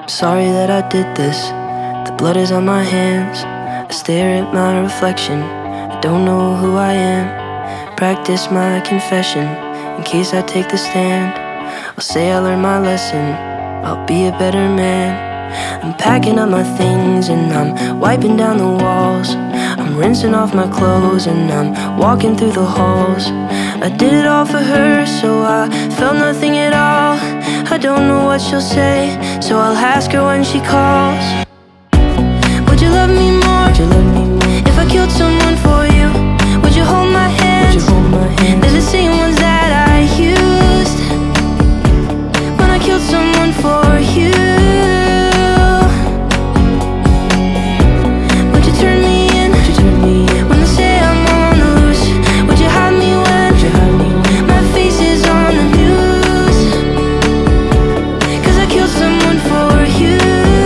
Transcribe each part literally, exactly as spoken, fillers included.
Sorry that I did this. The blood is on my hands. I stare at my reflection. I don't know who I am. Practice my confession in case I take the stand. I'll say I learned my lesson. I'll be a better man. I'm packing up my things and I'm wiping down the walls. I'm rinsing off my clothes and I'm walking through the halls. I did it all for her, so I felt nothing at all. I don't know what she'll say, so I'll ask her when she calls. Would you love me more? Would you love me more? If I killed someone for you, would you hold my hand? Would you hold my hand? They're the same ones that I used when I killed someone for you. Would you turn me in? Would you turn me in? When they say I'm on the loose, would you hide me when, would you hide me when my face is on the news? Cause I killed someone for you.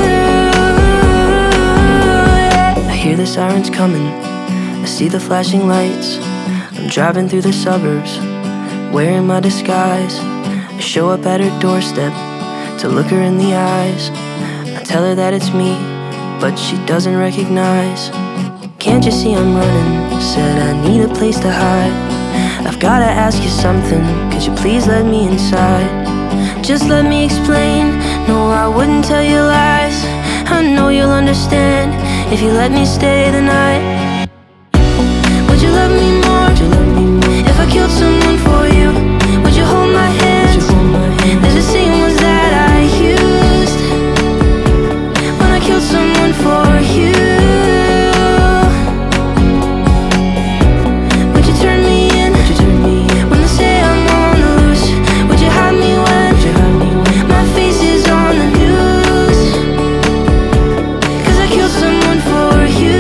I hear the sirens coming, I see the flashing lights. I'm driving through the suburbs, wearing my disguise. I show up at her doorstep to look her in the eyes. I tell her that it's me, but she doesn't recognize. Can't you see I'm running? Said I need a place to hide. I've gotta ask you something, could you please let me inside? Just let me explain, no I wouldn't tell you lies. I know you'll understand if you let me stay the night. Would you love me more? Would you love me more? If I killed someone for you, would you hold my hand? Would you hold my hand? They're the same ones that I used when I killed someone for you. Would you turn me in? Would you turn me in? When they say I'm on the loose, would you hide me when, would you hide me when my face is on the news? Cause I killed someone for you.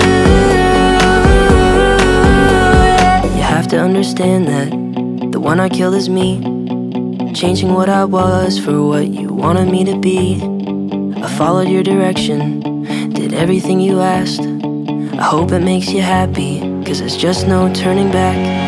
You have to understand that the one I killed is me, changing what I was for what you wanted me to be. I followed your direction, did everything you asked. I hope it makes you happy, cause there's just no turning back.